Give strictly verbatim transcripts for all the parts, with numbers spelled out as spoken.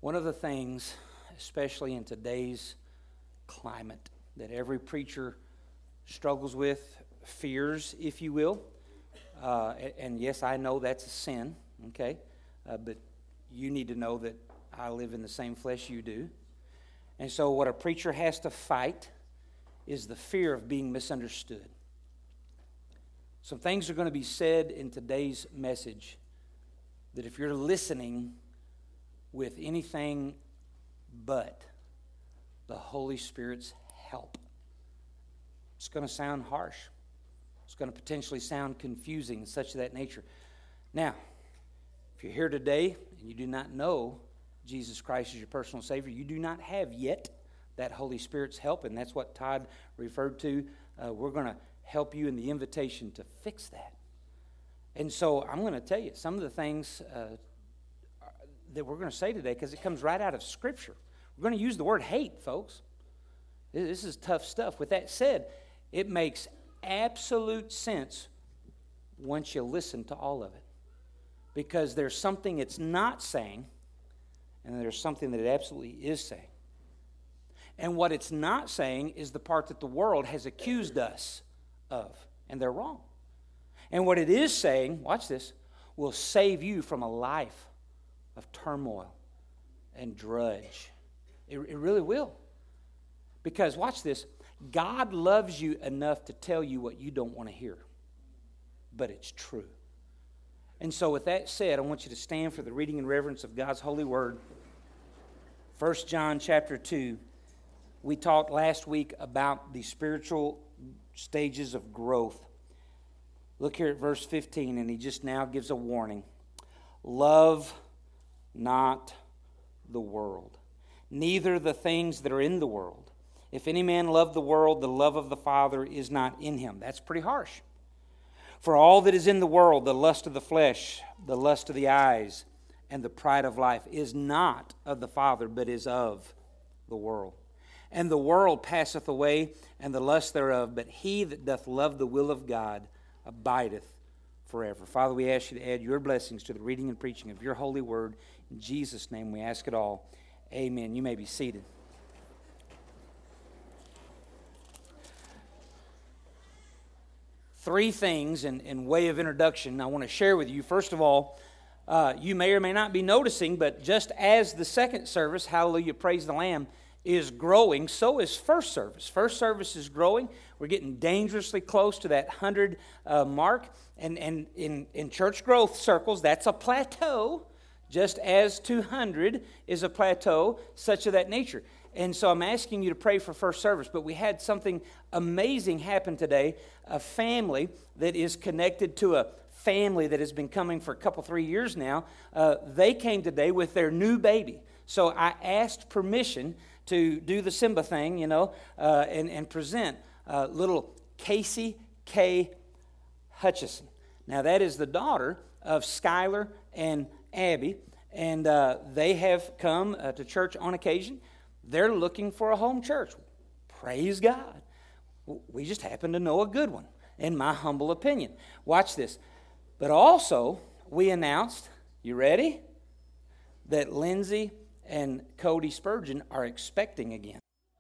One of the things, especially in today's climate, that every preacher struggles with, fears, if you will, uh, and yes, I know that's a sin, okay, uh, but you need to know that I live in the same flesh you do. And so what a preacher has to fight is the fear of being misunderstood. Some things are going to be said in today's message that if you're listening with anything but the Holy Spirit's help, it's going to sound harsh. It's going to potentially sound confusing and such of that nature. Now, if you're here today and you do not know Jesus Christ as your personal Savior, you do not have yet that Holy Spirit's help, and that's what Todd referred to. Uh, we're going to help you in the invitation to fix that. And so I'm going to tell you some of the things uh, that we're going to say today, because it comes right out of Scripture. We're going to use the word hate, folks. This is tough stuff. With that said, it makes absolute sense once you listen to all of it, because there's something it's not saying, and there's something that it absolutely is saying. And what it's not saying is the part that the world has accused us of, and they're wrong. And what it is saying, watch this, will save you from a life of turmoil and drudge. It, it really will. Because, watch this, God loves you enough to tell you what you don't want to hear. But it's true. And so with that said, I want you to stand for the reading and reverence of God's holy word. First John chapter two. We talked last week about the spiritual stages of growth. Look here at verse fifteen, and he just now gives a warning. Love not the world, neither the things that are in the world. If any man love the world, the love of the Father is not in him. That's pretty harsh. For all that is in the world, the lust of the flesh, the lust of the eyes, and the pride of life, is not of the Father, but is of the world. And the world passeth away, and the lust thereof, but he that doth love the will of God abideth forever. Father, we ask you to add your blessings to the reading and preaching of your holy word. In Jesus' name we ask it all. Amen. You may be seated. Three things in, in way of introduction I want to share with you. First of all, uh, you may or may not be noticing, but just as the second service, Hallelujah, Praise the Lamb, is growing, so is first service. First service is growing. We're getting dangerously close to that one hundred uh, mark. And, and in, in church growth circles, that's a plateau, just as two hundred is a plateau, such of that nature. And so I'm asking you to pray for first service. But we had something amazing happen today. A family that is connected to a family that has been coming for a couple, three years now. Uh, they came today with their new baby. So I asked permission to do the Simba thing, you know, uh, and, and present uh, little Casey K. Hutchison. Now, that is the daughter of Skylar and Abby, and uh, they have come uh, to church on occasion. They're looking for a home church. Praise God. We just happen to know a good one, in my humble opinion. Watch this. But also, we announced, you ready? That Lindsay and Cody Spurgeon are expecting again.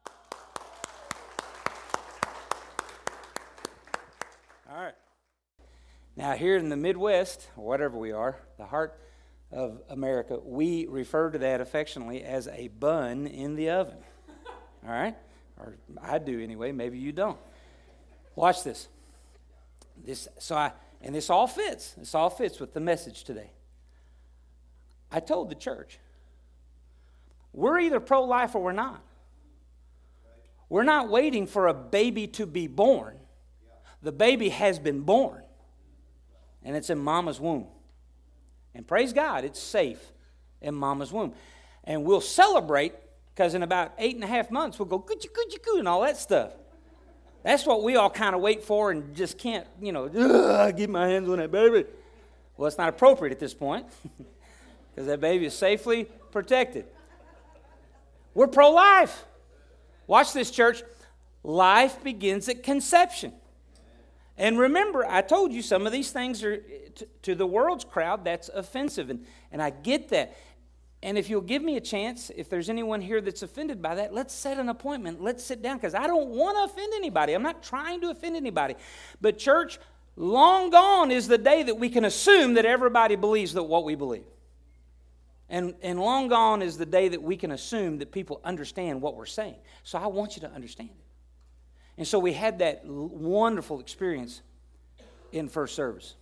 All right. Now, here in the Midwest, or whatever we are, the heart of America, we refer to that affectionately as a bun in the oven. All right? Or I do anyway. Maybe you don't. Watch this. This so I and this all fits. This all fits with the message today. I told the church, we're either pro-life or we're not. We're not waiting for a baby to be born. The baby has been born, and it's in mama's womb. And praise God, it's safe in mama's womb. And we'll celebrate, because in about eight and a half months, we'll go, coochie, coochie, coo, and all that stuff. That's what we all kind of wait for and just can't, you know, get my hands on that baby. Well, it's not appropriate at this point, because that baby is safely protected. We're pro-life. Watch this, church. Life begins at conception. And remember, I told you some of these things are, to, to the world's crowd, that's offensive. And, and I get that. And if you'll give me a chance, if there's anyone here that's offended by that, let's set an appointment. Let's sit down, because I don't want to offend anybody. I'm not trying to offend anybody. But church, long gone is the day that we can assume that everybody believes that what we believe. And, and long gone is the day that we can assume that people understand what we're saying. So I want you to understand it. And so we had that l- wonderful experience in first service.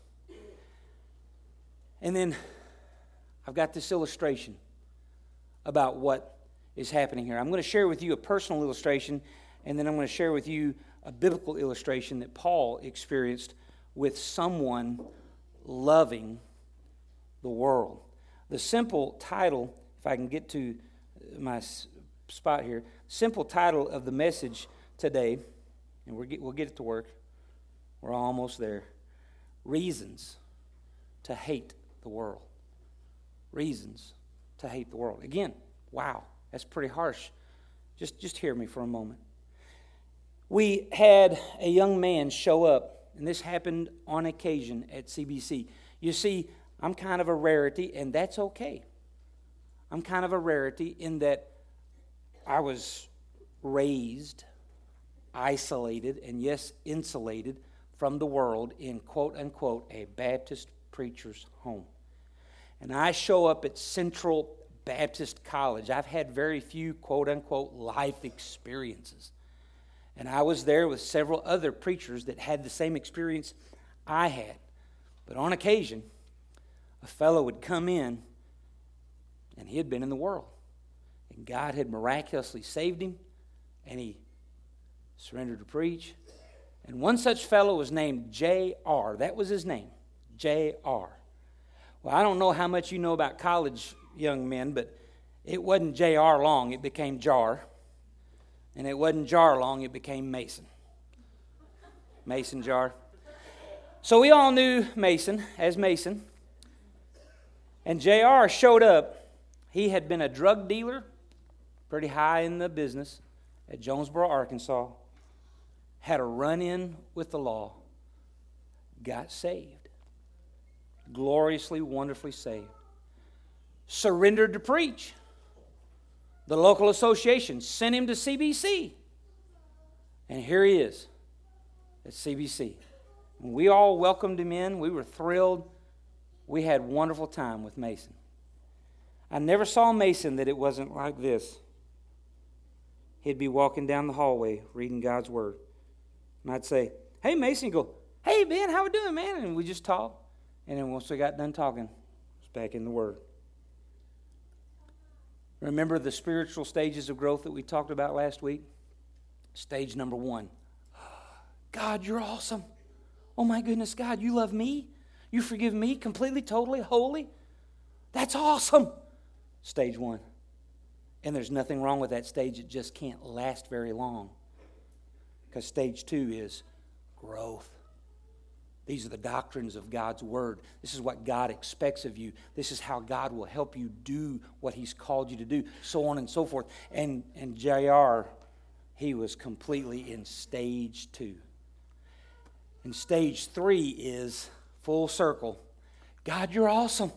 And then I've got this illustration about what is happening here. I'm going to share with you a personal illustration, and then I'm going to share with you a biblical illustration that Paul experienced with someone loving the world. The simple title, if I can get to my s- spot here, simple title of the message today, and we'll get, we'll get it to work. We're almost there. Reasons to hate the world. Reasons to hate the world. Again, wow, that's pretty harsh. Just, just hear me for a moment. We had a young man show up, and this happened on occasion at C B C. You see, I'm kind of a rarity, and that's okay. I'm kind of a rarity in that I was raised, isolated, and yes, insulated from the world in quote-unquote a Baptist preacher's home. And I show up at Central Baptist College. I've had very few quote-unquote life experiences. And I was there with several other preachers that had the same experience I had. But on occasion, a fellow would come in, and he had been in the world. And God had miraculously saved him, and he surrendered to preach. And one such fellow was named J R That was his name, J R Well, I don't know how much you know about college young men, but it wasn't J R long, it became Jar. And it wasn't Jar long, it became Mason. Mason Jar. So we all knew Mason as Mason. And J R showed up. He had been a drug dealer, pretty high in the business, at Jonesboro, Arkansas. Had a run-in with the law. Got saved. Gloriously, wonderfully saved. Surrendered to preach. The local association sent him to C B C. And here he is at C B C. And we all welcomed him in. We were thrilled. We had a wonderful time with Mason. I never saw Mason that it wasn't like this. He'd be walking down the hallway reading God's Word. And I'd say, "Hey, Mason." He'd go, "Hey, Ben, how we doing, man?" And we just talk. And then once we got done talking, it's back in the Word. Remember the spiritual stages of growth that we talked about last week? Stage number one. God, you're awesome. Oh my goodness, God, you love me? You forgive me completely, totally, wholly? That's awesome. Stage one. And there's nothing wrong with that stage. It just can't last very long. Because stage two is growth. These are the doctrines of God's Word. This is what God expects of you. This is how God will help you do what He's called you to do, so on and so forth. And, and J R, he was completely in stage two. And stage three is full circle. God, you're awesome.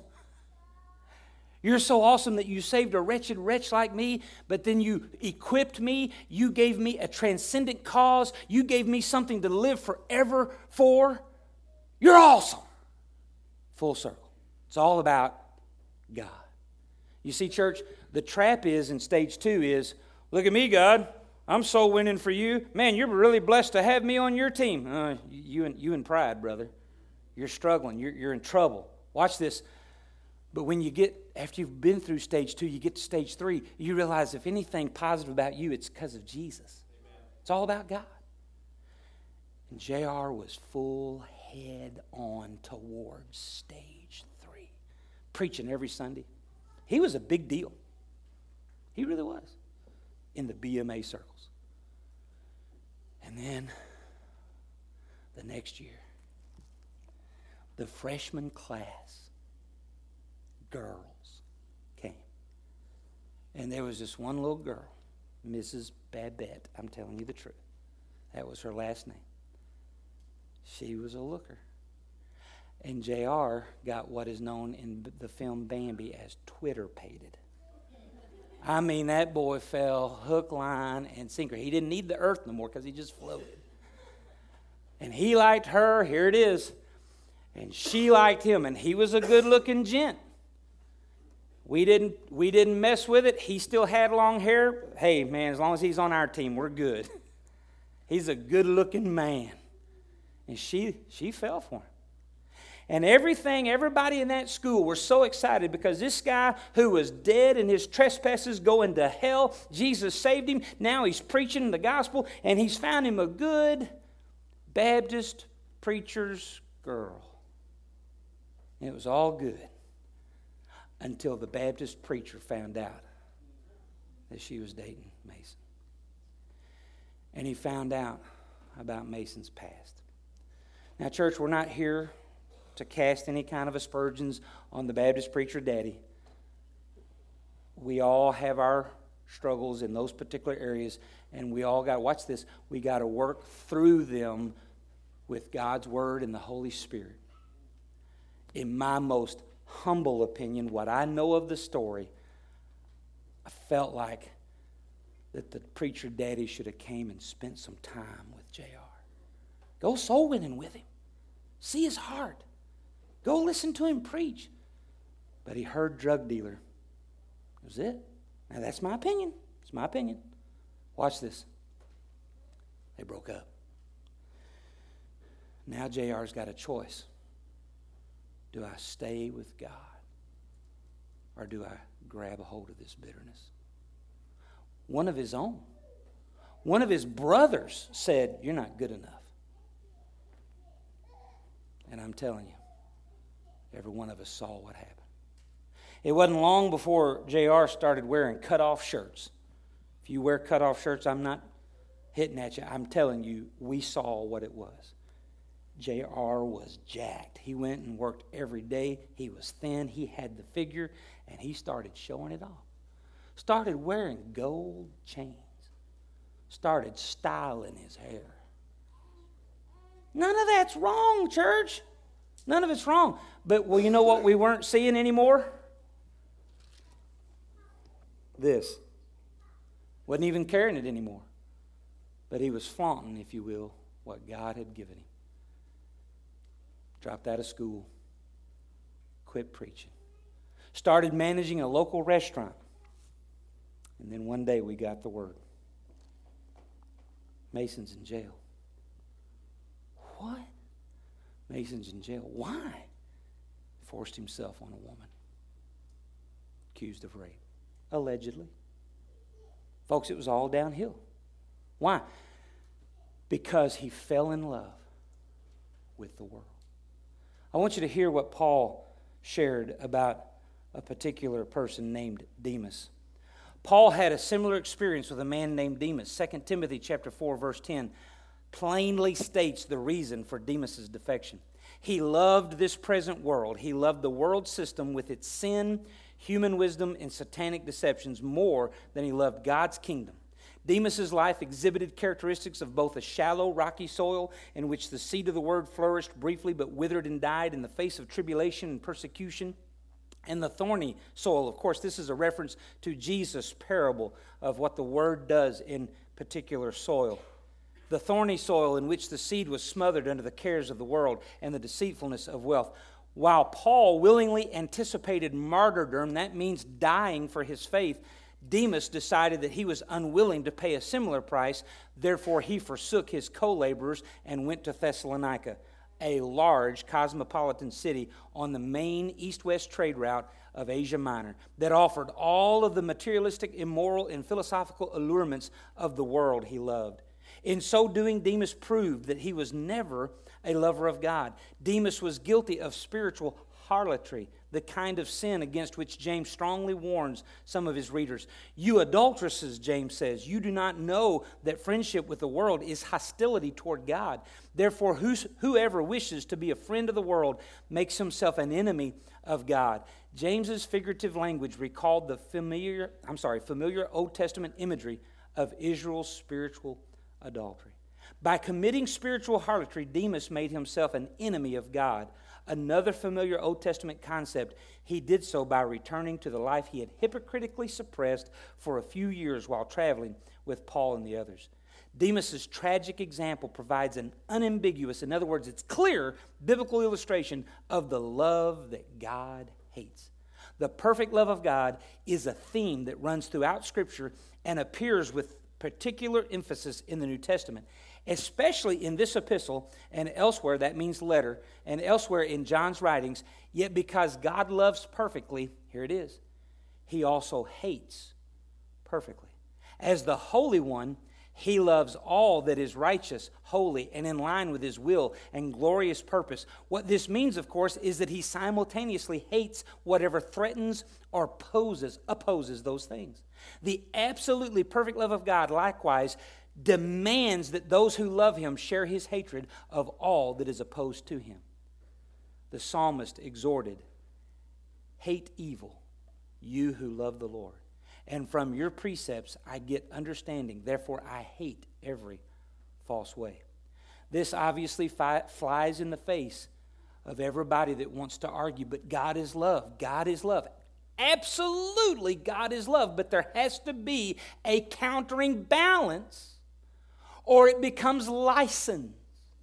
You're so awesome that you saved a wretched wretch like me, but then you equipped me. You gave me a transcendent cause. You gave me something to live forever for. You're awesome. Full circle. It's all about God. You see, church, the trap is in stage two is, look at me, God. I'm soul winning for you. Man, you're really blessed to have me on your team. Uh, you, and, you and pride, brother. You're struggling. You're, you're in trouble. Watch this. But when you get, after you've been through stage two, you get to stage three, you realize if anything positive about you, it's because of Jesus. Amen. It's all about God. And J R was full head on towards stage three, preaching every Sunday. He was a big deal. He really was in the B M A circles. And then the next year, the freshman class girls came. And there was this one little girl, Missus Babette. I'm telling you the truth. That was her last name. She was a looker. And J R got what is known in the film Bambi as Twitter-pated. I mean, that boy fell hook, line, and sinker. He didn't need the earth no more because he just floated. And he liked her. Here it is. And she liked him. And he was a good-looking gent. We didn't, we didn't mess with it. He still had long hair. Hey, man, as long as he's on our team, we're good. He's a good-looking man. And she, she fell for him. And everything, everybody in that school were so excited because this guy who was dead in his trespasses going to hell, Jesus saved him. Now he's preaching the gospel and he's found him a good Baptist preacher's girl. And it was all good until the Baptist preacher found out that she was dating Mason. And he found out about Mason's past. Now, church, we're not here to cast any kind of aspersions on the Baptist preacher daddy. We all have our struggles in those particular areas, and we all got, watch this, we got to work through them with God's Word and the Holy Spirit. In my most humble opinion, what I know of the story, I felt like that the preacher daddy should have came and spent some time with J R. Go soul winning with him. See his heart. Go listen to him preach. But he heard drug dealer. That was it. Now that's my opinion. It's my opinion. Watch this. They broke up. Now J R's got a choice. Do I stay with God? Or do I grab a hold of this bitterness? One of his own. One of his brothers said, "You're not good enough." And I'm telling you, every one of us saw what happened. It wasn't long before J R started wearing cut-off shirts. If you wear cut-off shirts, I'm not hitting at you. I'm telling you, we saw what it was. J R was jacked. He went and worked every day. He was thin. He had the figure, and he started showing it off. Started wearing gold chains. Started styling his hair. None of that's wrong, church. None of it's wrong. But, well, you know what we weren't seeing anymore? This. Wasn't even carrying it anymore. But he was flaunting, if you will, what God had given him. Dropped out of school. Quit preaching. Started managing a local restaurant. And then one day we got the word. Mason's in jail. What? Mason's in jail. Why? Forced himself on a woman. Accused of rape. Allegedly. Folks, it was all downhill. Why? Because he fell in love with the world. I want you to hear what Paul shared about a particular person named Demas. Paul had a similar experience with a man named Demas. Second Timothy chapter four, verse ten plainly states the reason for Demas' defection. He loved this present world. He loved the world system with its sin, human wisdom, and satanic deceptions more than he loved God's kingdom. Demas' life exhibited characteristics of both a shallow, rocky soil in which the seed of the word flourished briefly but withered and died in the face of tribulation and persecution, and the thorny soil. Of course, this is a reference to Jesus' parable of what the word does in particular soil. The thorny soil in which the seed was smothered under the cares of the world and the deceitfulness of wealth. While Paul willingly anticipated martyrdom, that means dying for his faith, Demas decided that he was unwilling to pay a similar price. Therefore, he forsook his co-laborers and went to Thessalonica, a large cosmopolitan city on the main east-west trade route of Asia Minor that offered all of the materialistic, immoral, and philosophical allurements of the world he loved. In so doing, Demas proved that he was never a lover of God. Demas was guilty of spiritual harlotry, the kind of sin against which James strongly warns some of his readers. You adulteresses, James says, you do not know that friendship with the world is hostility toward God. Therefore, who's, whoever wishes to be a friend of the world makes himself an enemy of God. James's figurative language recalled the familiar, I'm sorry, familiar Old Testament imagery of Israel's spiritual adultery. By committing spiritual harlotry, Demas made himself an enemy of God, Another familiar Old Testament concept, he did so by returning to the life he had hypocritically suppressed for a few years while traveling with Paul and the others. Demas's tragic example provides an unambiguous, in other words, it's clear, biblical illustration of the love that God hates. The perfect love of God is a theme that runs throughout Scripture and appears with particular emphasis in the New Testament, especially in this epistle and elsewhere, that means letter, and elsewhere in John's writings. Yet because God loves perfectly, here it is, he also hates perfectly. As the Holy One, he loves all that is righteous, holy, and in line with his will and glorious purpose. What this means, of course, is that he simultaneously hates whatever threatens or opposes, opposes those things. The absolutely perfect love of God, likewise, demands that those who love him share his hatred of all that is opposed to him. The psalmist exhorted, "Hate evil, you who love the Lord. And from your precepts I get understanding. Therefore I hate every false way." This obviously fi- flies in the face of everybody that wants to argue, but God is love. God is love. Absolutely, God is love, but there has to be a countering balance, or it becomes license.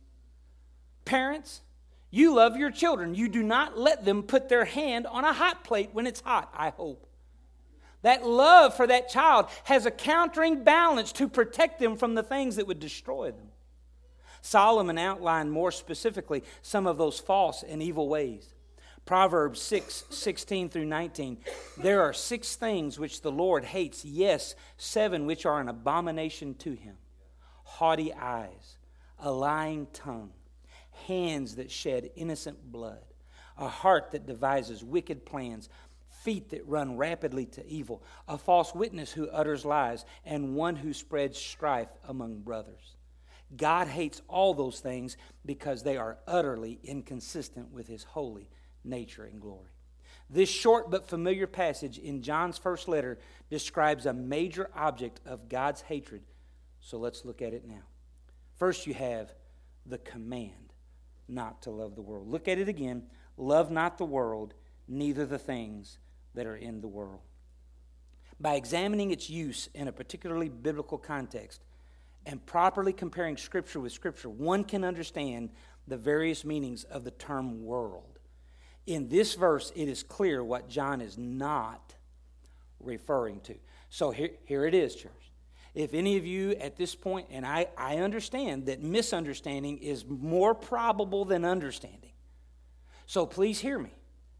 Parents, you love your children. You do not let them put their hand on a hot plate when it's hot, I hope. That love for that child has a countering balance to protect them from the things that would destroy them. Solomon outlined more specifically some of those false and evil ways. Proverbs six, sixteen through nineteen. There are six things which the Lord hates, yes, seven which are an abomination to him. Haughty eyes, a lying tongue, hands that shed innocent blood, a heart that devises wicked plans, feet that run rapidly to evil, a false witness who utters lies, and one who spreads strife among brothers. God hates all those things because they are utterly inconsistent with his holy nature and glory. This short but familiar passage in John's first letter describes a major object of God's hatred. So let's look at it now. First, you have the command not to love the world. Look at it again. Love not the world, neither the things that are in the world. By examining its use in a particularly biblical context and properly comparing Scripture with Scripture, one can understand the various meanings of the term world. In this verse, it is clear what John is not referring to. So here, here it is, church. If any of you at this point, and I, I understand that misunderstanding is more probable than understanding. So please hear me.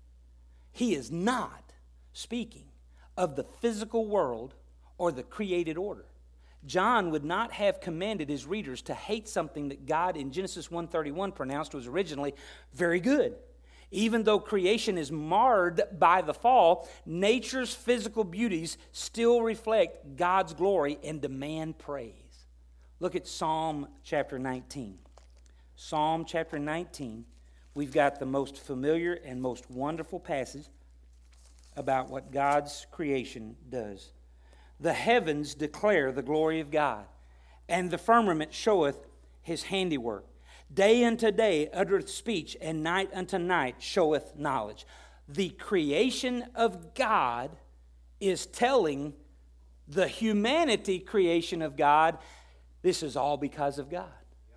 He is not speaking of the physical world or the created order. John would not have commanded his readers to hate something that God in Genesis one thirty-one pronounced was originally very good. Even though creation is marred by the fall, nature's physical beauties still reflect God's glory and demand praise. Look at Psalm chapter nineteen. Psalm chapter nineteen, we've got the most familiar and most wonderful passage about what God's creation does. The heavens declare the glory of God, and the firmament showeth his handiwork. Day unto day uttereth speech, and night unto night showeth knowledge. The creation of God is telling the humanity creation of God, this is all because of God.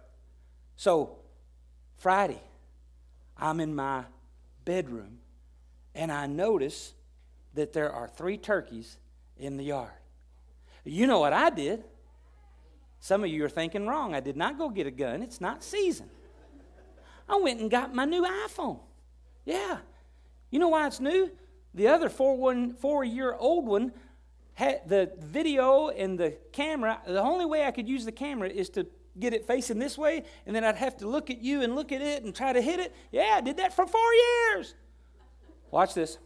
So, Friday, I'm in my bedroom, and I notice that there are three turkeys in the yard. You know what I did? Some of you are thinking wrong. I did not go get a gun. It's not season. I went and got my new iPhone. Yeah. You know why it's new? The other four one, four-year-old one, had the video and the camera, the only way I could use the camera is to get it facing this way, and then I'd have to look at you and look at it and try to hit it. Yeah, I did that for four years. Watch this.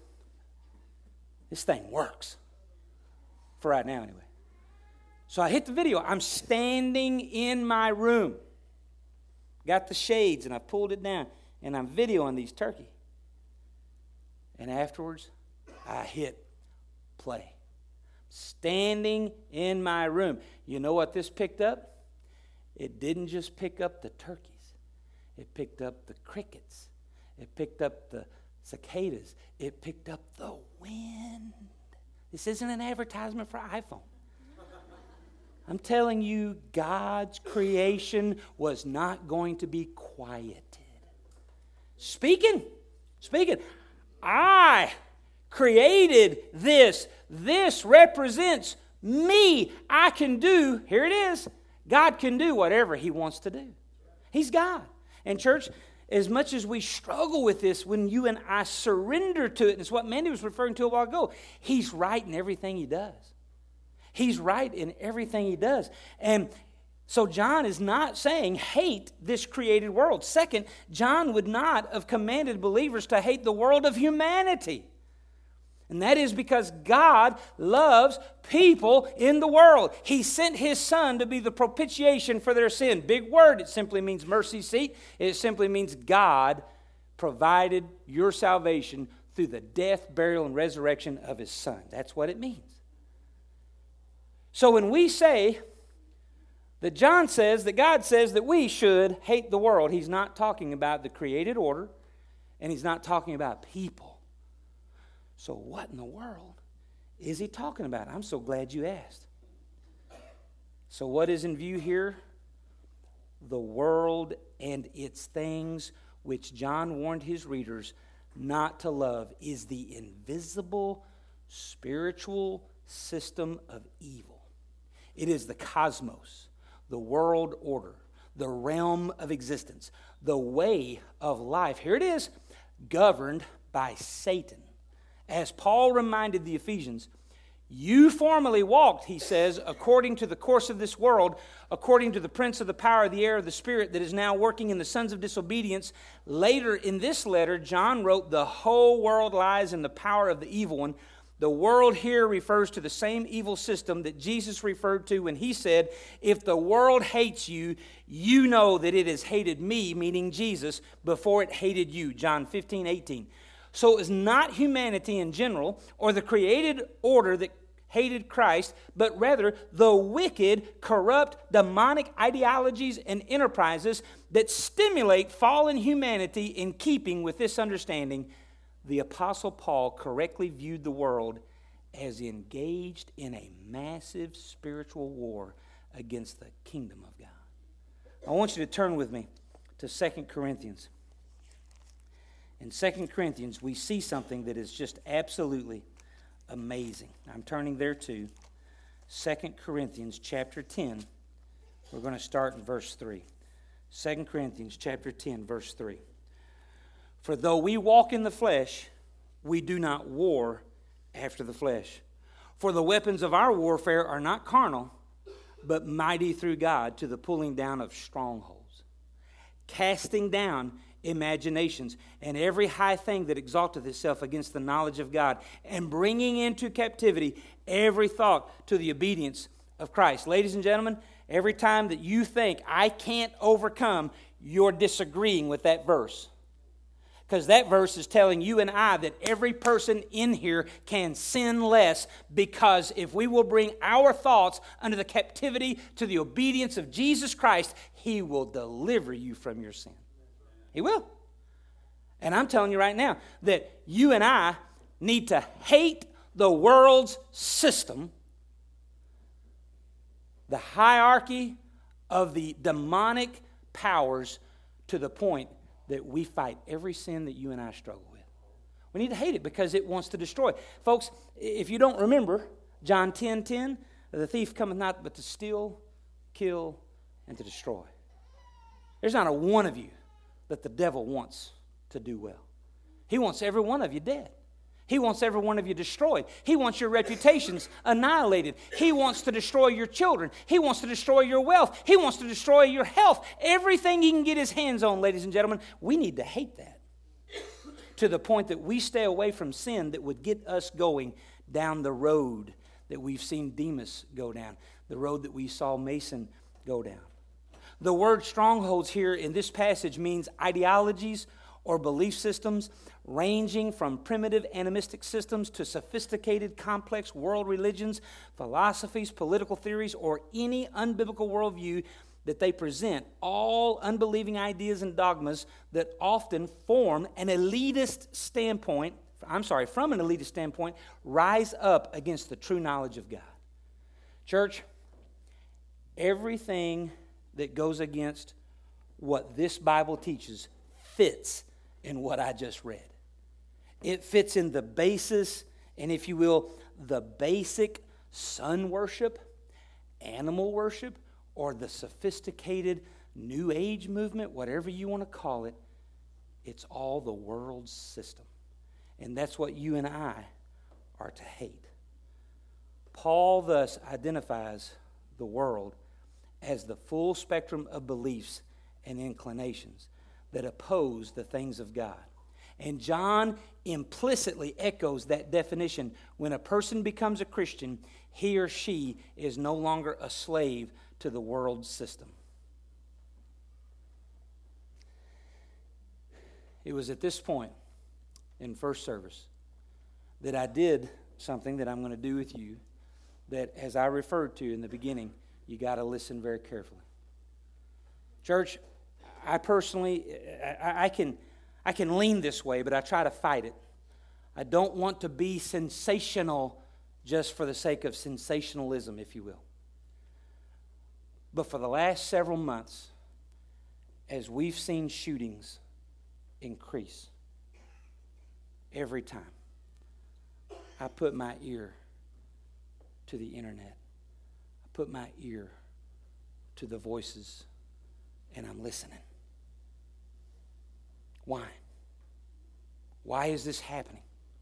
This thing works. For right now, anyway. So I hit the video. I'm standing in my room. Got the shades, and I pulled it down, and I'm videoing these turkey. And afterwards, I hit play. Standing in my room. You know what this picked up? It didn't just pick up the turkeys. It picked up the crickets. It picked up the cicadas. It picked up the wind. This isn't an advertisement for iPhone. I'm telling you, God's creation was not going to be quieted. Speaking, speaking, I created this. This represents me. I can do, here it is, God can do whatever He wants to do. He's God. And church, as much as we struggle with this, when you and I surrender to it, and it's what Mandy was referring to a while ago, He's right in everything He does. He's right in everything He does. And so John is not saying hate this created world. Second, John would not have commanded believers to hate the world of humanity. And that is because God loves people in the world. He sent His Son to be the propitiation for their sin. Big word. It simply means mercy seat. It simply means God provided your salvation through the death, burial, and resurrection of His Son. That's what it means. So when we say that John says, that God says that we should hate the world, he's not talking about the created order, and he's not talking about people. So what in the world is he talking about? I'm so glad you asked. So what is in view here? The world and its things, which John warned his readers not to love, is the invisible spiritual system of evil. It is the cosmos, the world order, the realm of existence, the way of life. Here it is, governed by Satan. As Paul reminded the Ephesians, you formerly walked, he says, according to the course of this world, according to the prince of the power of the air of the spirit that is now working in the sons of disobedience. Later in this letter, John wrote, the whole world lies in the power of the evil one. The world here refers to the same evil system that Jesus referred to when he said, if the world hates you, you know that it has hated me, meaning Jesus, before it hated you. John fifteen, eighteen. So it was not humanity in general or the created order that hated Christ, but rather the wicked, corrupt, demonic ideologies and enterprises that stimulate fallen humanity. In keeping with this understanding, the Apostle Paul correctly viewed the world as engaged in a massive spiritual war against the kingdom of God. I want you to turn with me to Second Corinthians. In Second Corinthians, we see something that is just absolutely amazing. I'm turning there to Second Corinthians chapter ten. We're going to start in verse three. Second Corinthians chapter ten, verse three. For though we walk in the flesh, we do not war after the flesh. For the weapons of our warfare are not carnal, but mighty through God to the pulling down of strongholds, casting down imaginations and every high thing that exalteth itself against the knowledge of God, and bringing into captivity every thought to the obedience of Christ. Ladies and gentlemen, every time that you think I can't overcome, you're disagreeing with that verse. Because that verse is telling you and I that every person in here can sin less, because if we will bring our thoughts under the captivity to the obedience of Jesus Christ, He will deliver you from your sin. He will. And I'm telling you right now that you and I need to hate the world's system, the hierarchy of the demonic powers, to the point that we fight every sin that you and I struggle with. We need to hate it because it wants to destroy. Folks, if you don't remember, John ten ten, the thief cometh not but to steal, kill, and to destroy. There's not a one of you that the devil wants to do well. He wants every one of you dead. He wants every one of you destroyed. He wants your reputations annihilated. He wants to destroy your children. He wants to destroy your wealth. He wants to destroy your health. Everything he can get his hands on, ladies and gentlemen, we need to hate that. To the point that we stay away from sin that would get us going down the road that we've seen Demas go down, the road that we saw Mason go down. The word strongholds here in this passage means ideologies or belief systems ranging from primitive animistic systems to sophisticated, complex world religions, philosophies, political theories, or any unbiblical worldview that they present all unbelieving ideas and dogmas that often form an elitist standpoint, I'm sorry, from an elitist standpoint, rise up against the true knowledge of God. Church, everything that goes against what this Bible teaches fits in what I just read. It fits in the basis, and if you will, the basic sun worship, animal worship, or the sophisticated New Age movement, whatever you want to call it. It's all the world's system. And that's what you and I are to hate. Paul thus identifies the world as the full spectrum of beliefs and inclinations that oppose the things of God. And John implicitly echoes that definition. When a person becomes a Christian, he or she is no longer a slave to the world system. It was at this point in first service that I did something that I'm going to do with you that, as I referred to in the beginning, you got to listen very carefully. Church, I personally, I, I can I can lean this way, but I try to fight it. I don't want to be sensational just for the sake of sensationalism, if you will. But for the last several months, as we've seen shootings increase, every time I put my ear to the internet, I put my ear to the voices, and I'm listening. Why? Why is this happening?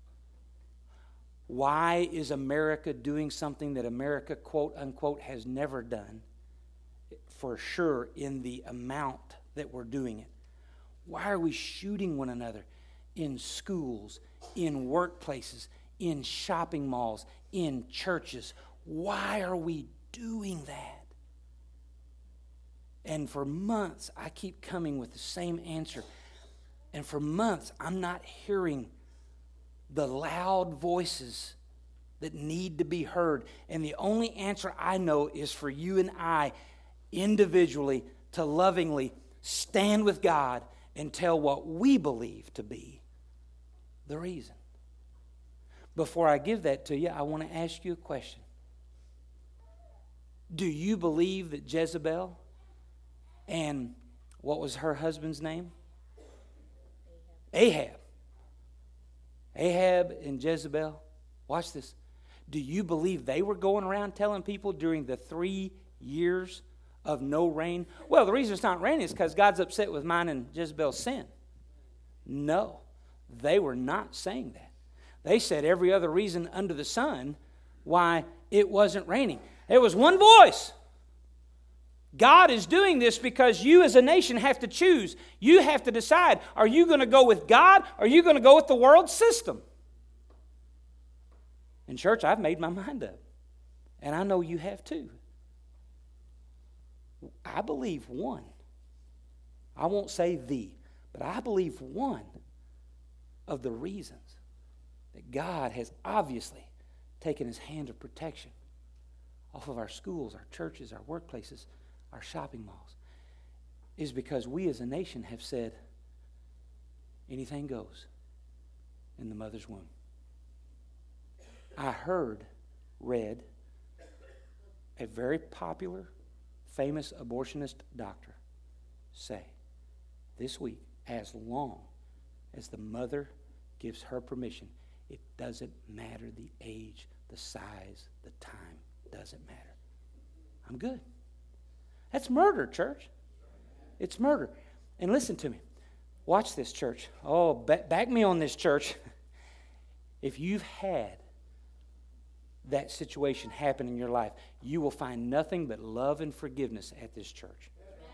Why is America doing something that America, quote unquote, has never done? For sure, in the amount that we're doing it. Why are we shooting one another in schools, in workplaces, in shopping malls, in churches? Why are we doing that? And for months, I keep coming with the same answer. And for months, I'm not hearing the loud voices that need to be heard. And the only answer I know is for you and I individually to lovingly stand with God and tell what we believe to be the reason. Before I give that to you, I want to ask you a question. Do you believe that Jezebel and what was her husband's name? Ahab. Ahab and Jezebel. Watch this. Do you believe they were going around telling people during the three years of no rain? Well, the reason it's not raining is because God's upset with mine and Jezebel's sin. No, they were not saying that. They said every other reason under the sun why it wasn't raining. There was one voice. God is doing this because you as a nation have to choose. You have to decide, are you going to go with God or are you going to go with the world system? In church, I've made my mind up. And I know you have too. I believe one. I won't say the, but I believe one of the reasons that God has obviously taken his hand of protection off of our schools, our churches, our workplaces, our shopping malls, is because we as a nation have said anything goes in the mother's womb. I heard, read, a very popular, famous abortionist doctor say this week, as long as the mother gives her permission, it doesn't matter the age, the size, the time, doesn't matter. I'm good. That's murder, church. It's murder. And listen to me. Watch this, church. Oh, back, back me on this, church. If you've had that situation happen in your life, you will find nothing but love and forgiveness at this church.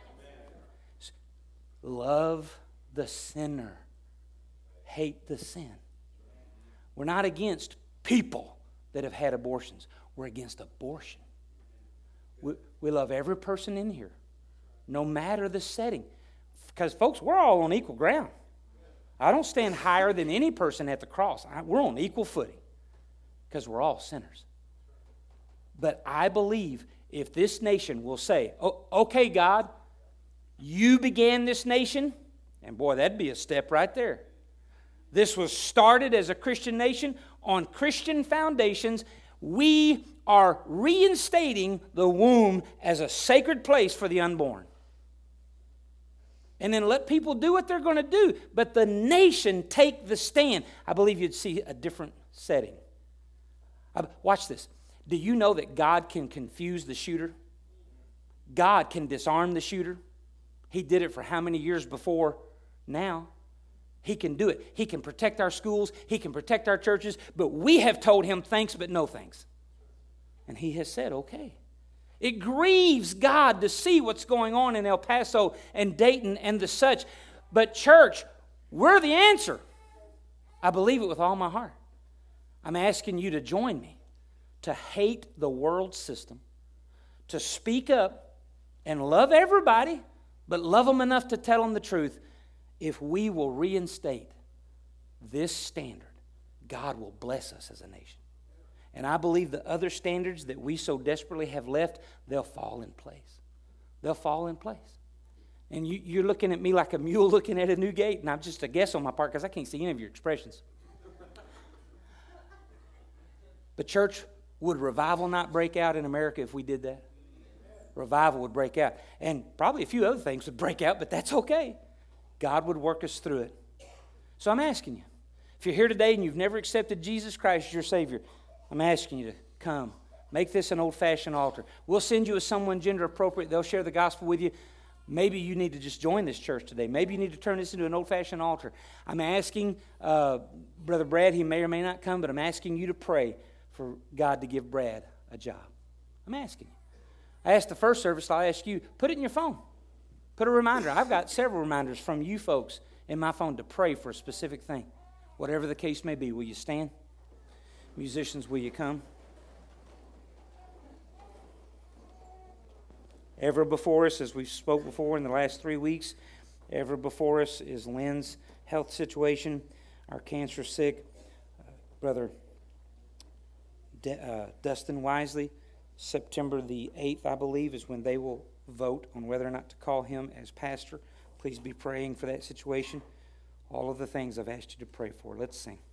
Love the sinner. Hate the sin. We're not against people that have had abortions. We're against abortion. We, we love every person in here, no matter the setting. Because, folks, we're all on equal ground. I don't stand higher than any person at the cross. I, we're on equal footing because we're all sinners. But I believe if this nation will say, oh, okay, God, you began this nation, and boy, that'd be a step right there. This was started as a Christian nation on Christian foundations. We are reinstating the womb as a sacred place for the unborn. And then let people do what they're going to do. But the nation take the stand. I believe you'd see a different setting. Watch this. Do you know that God can confuse the shooter? God can disarm the shooter. He did it for how many years before now? He can do it. He can protect our schools. He can protect our churches. But we have told him thanks, but no thanks. And he has said, okay. It grieves God to see what's going on in El Paso and Dayton and the such. But church, we're the answer. I believe it with all my heart. I'm asking you to join me to hate the world system, to speak up and love everybody, but love them enough to tell them the truth. If we will reinstate this standard, God will bless us as a nation. And I believe the other standards that we so desperately have left, they'll fall in place. They'll fall in place. And you, you're looking at me like a mule looking at a new gate, and I'm just a guess on my part because I can't see any of your expressions. But church, would revival not break out in America if we did that? Revival would break out. And probably a few other things would break out, but that's okay. God would work us through it. So I'm asking you, if you're here today and you've never accepted Jesus Christ as your Savior, I'm asking you to come. Make this an old-fashioned altar. We'll send you with someone gender appropriate. They'll share the gospel with you. Maybe you need to just join this church today. Maybe you need to turn this into an old-fashioned altar. I'm asking uh, Brother Brad, he may or may not come, but I'm asking you to pray for God to give Brad a job. I'm asking you. I asked the first service, I'll ask you, put it in your phone. Put a reminder. I've got several reminders from you folks in my phone to pray for a specific thing. Whatever the case may be. Will you stand? Musicians, will you come? Ever before us, as we've spoke before in the last three weeks, ever before us is Lynn's health situation, our cancer sick uh, brother D- uh, Dustin Wisely. September the eighth, I believe, is when they will vote on whether or not to call him as pastor. Please be praying for that situation. All of the things I've asked you to pray for. Let's sing.